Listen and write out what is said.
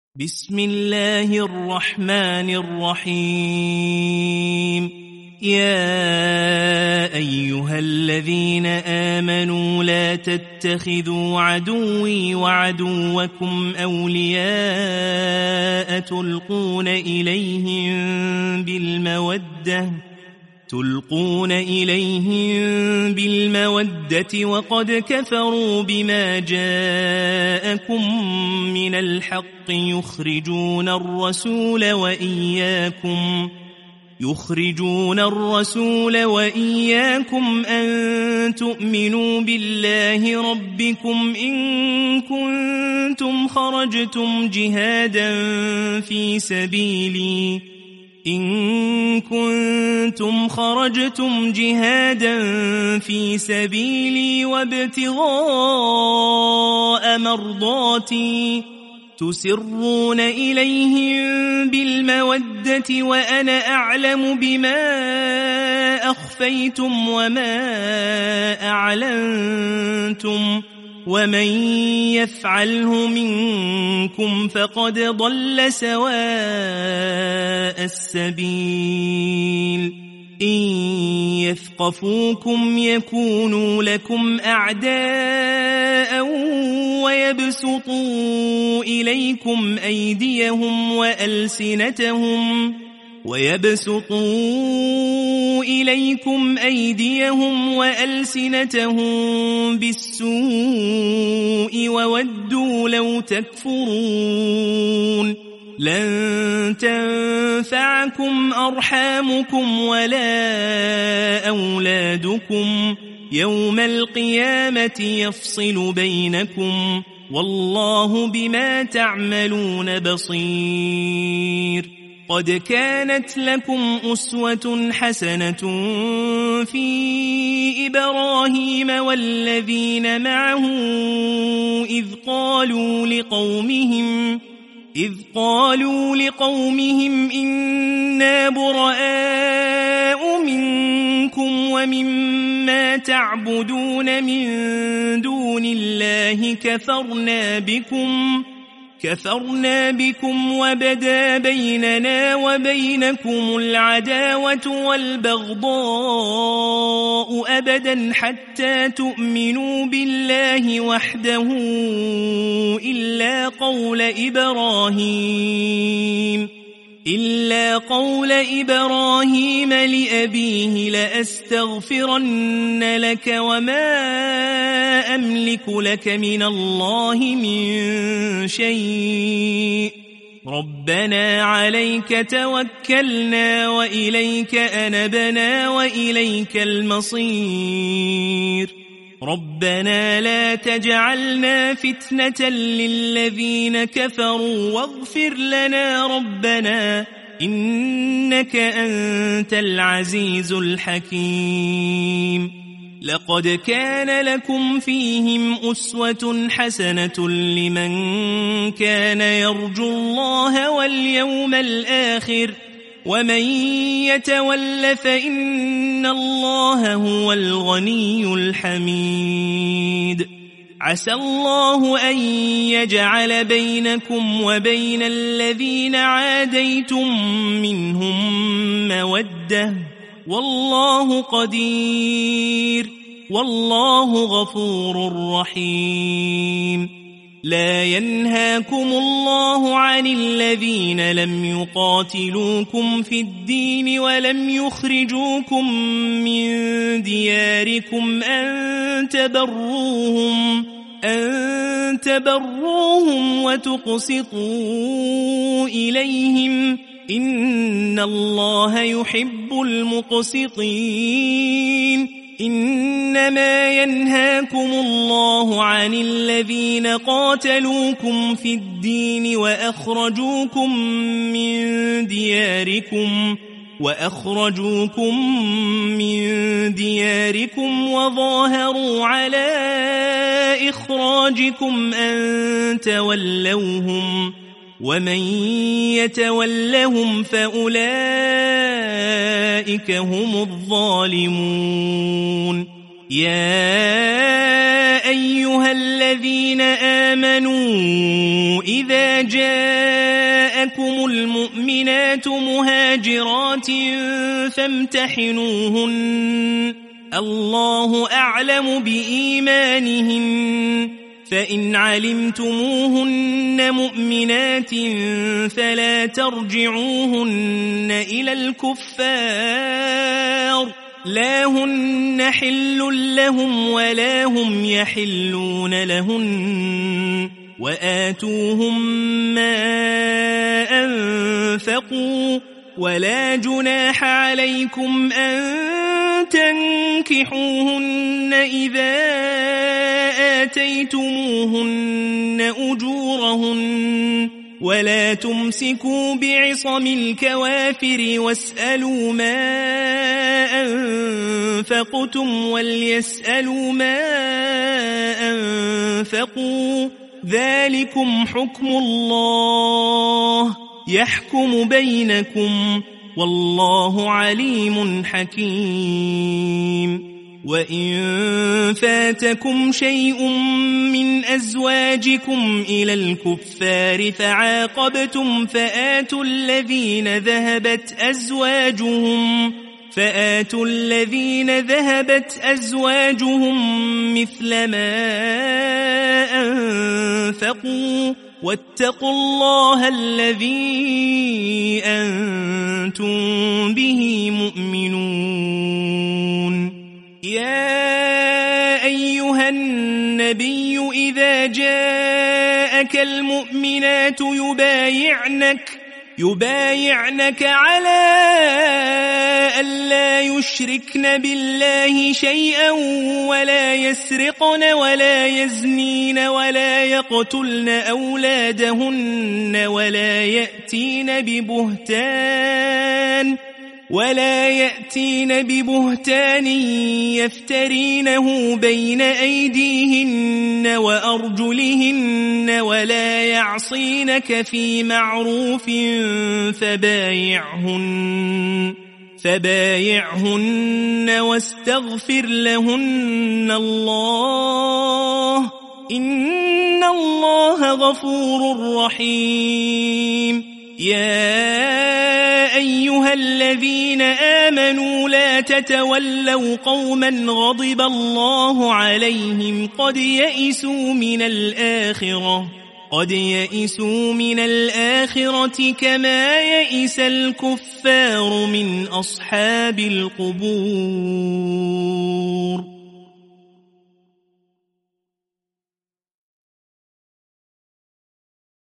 بسم الله الرحمن الرحيم يا أيها الذين آمنوا لا تتخذوا عدوي وعدوكم أولياء تلقون إليهم بالمودة وقد كفروا بما جاءكم من الحق يخرجون الرسول وإياكم أن تؤمنوا بالله ربكم إن كنتم خرجتم جهادا في سبيلي وابتغاء مرضاتي تسرون إليهم بالمودة وأنا أعلم بما أخفيتم وما أعلنتم ومن يفعله منكم فقد ضل سواء السبيل إن يثقفوكم يكونوا لكم أعداء ويبسطوا إليكم أيديهم وألسنتهم بالسوء وودوا لو تكفرون لن تنفعكم أرحامكم ولا أولادكم يوم القيامة يفصل بينكم والله بما تعملون بصير قد كانت لكم أسوة حسنة في إبراهيم والذين معه إذ قالوا لقومهم إنا براء منكم ومما تعبدون من دون الله كفرنا بكم وبدا بيننا وبينكم العداوة والبغضاء أبدا حتى تؤمنوا بالله وحده إلا قول إبراهيم لأبيه لأستغفرن لك وما أملك لك من الله من شيء ربنا عليك توكلنا وإليك أنبنا وإليك المصير ربنا لا تجعلنا فتنة للذين كفروا واغفر لنا ربنا إنك أنت العزيز الحكيم لقد كان لكم فيهم أسوة حسنة لمن كان يرجو الله واليوم الآخر ومن يتول فإن الله هو الغني الحميد عسى الله أن يجعل بينكم وبين الذين عاديتم منهم مودة والله قدير والله غفور رحيم لا ينهاكم الله عن الذين لم يقاتلوكم في الدين ولم يخرجوكم من دياركم أن تبروهم وتقسطوا إليهم إن الله يحب المقسطين إنما ينهاكم الله عن الذين قاتلوكم في الدين وأخرجوكم من دياركم وظاهروا على إخراجكم أن تولوهم ومن يتولهم فأولئك هم الظالمون يا أيها الذين آمنوا إذا جاءكم جاءكم المؤمنات مهاجرات فامتحنوهن الله أعلم بإيمانهن فإن علمتموهن مؤمنات فلا ترجعوهن إلى الكفار لا هن حل لهم ولا هم يحلون لهن وآتوهم ما أنفقوا ولا جناح عليكم أن تنكحوهن إذا آتيتموهن أجورهن ولا تمسكوا بعصم الكوافر واسألوا ما أنفقتم وليسألوا ما أنفقوا ذلكم حكم الله يحكم بينكم والله عليم حكيم وإن فاتكم شيء من أزواجكم إلى الكفار فعاقبتم فآتوا الذين ذهبت أزواجهم مثل ما أنفقوا واتقوا الله الذي أنتم به مؤمنون يا أيها النبي إذا جاءك المؤمنات يبايعنك على ألا يشركن بالله شيئا ولا يسرقن ولا يزنين ولا يقتلن أولادهن ولا يأتين ببهتان يفترينه بين أيديهن وأرجلهن ولا يعصينك في معروف فبايعهن واستغفر لهن الله إن الله غفور رحيم يا أيها الذين آمنوا لا تتولوا قوما غضب الله عليهم قد يئسوا من الآخرة كما يئس الكفار من أصحاب القبور